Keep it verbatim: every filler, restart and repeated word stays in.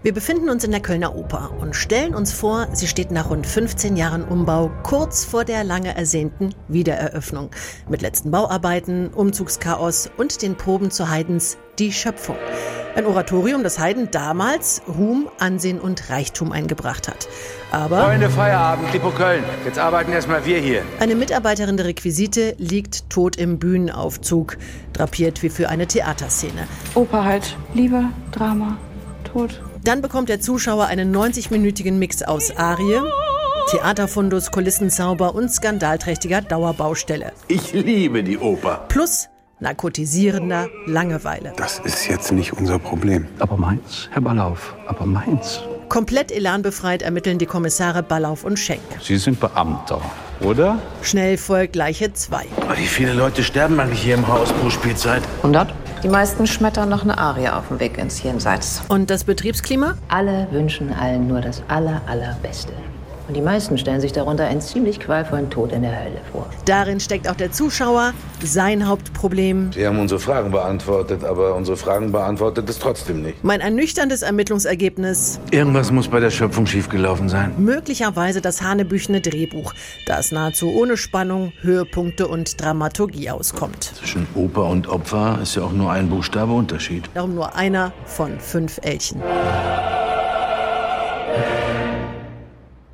Wir befinden uns in der Kölner Oper und stellen uns vor, sie steht nach rund fünfzehn Jahren Umbau kurz vor der lange ersehnten Wiedereröffnung. Mit letzten Bauarbeiten, Umzugschaos und den Proben zu Haydns Die Schöpfung. Ein Oratorium, das Haydn damals Ruhm, Ansehen und Reichtum eingebracht hat. Aber Freunde, Feierabend, Kripo Köln. Jetzt arbeiten erstmal wir hier. Eine Mitarbeiterin der Requisite liegt tot im Bühnenaufzug, drapiert wie für eine Theaterszene. Oper halt. Liebe, Drama, Tod. Dann bekommt der Zuschauer einen neunzigminütigen Mix aus Arie, Theaterfundus, Kulissenzauber und skandalträchtiger Dauerbaustelle. Ich liebe die Oper. Plus narkotisierender Langeweile. Das ist jetzt nicht unser Problem. Aber meins, Herr Ballauf, aber meins. Komplett elanbefreit ermitteln die Kommissare Ballauf und Schenk. Sie sind Beamter, oder? Schnell folgt Leiche zwei. Wie viele Leute sterben eigentlich hier im Haus pro Spielzeit? hundert. Die meisten schmettern noch eine Arie auf dem Weg ins Jenseits. Und das Betriebsklima? Alle wünschen allen nur das aller, allerbeste. Und die meisten stellen sich darunter einen ziemlich qualvollen Tod in der Hölle vor. Darin steckt auch der Zuschauer, sein Hauptproblem. Sie haben unsere Fragen beantwortet, aber unsere Fragen beantwortet es trotzdem nicht. Mein ernüchterndes Ermittlungsergebnis. Irgendwas muss bei der Schöpfung schiefgelaufen sein. Möglicherweise das hanebüchene Drehbuch, das nahezu ohne Spannung, Höhepunkte und Dramaturgie auskommt. Zwischen Oper und Opfer ist ja auch nur ein Buchstabe Unterschied. Darum nur einer von fünf Elchen.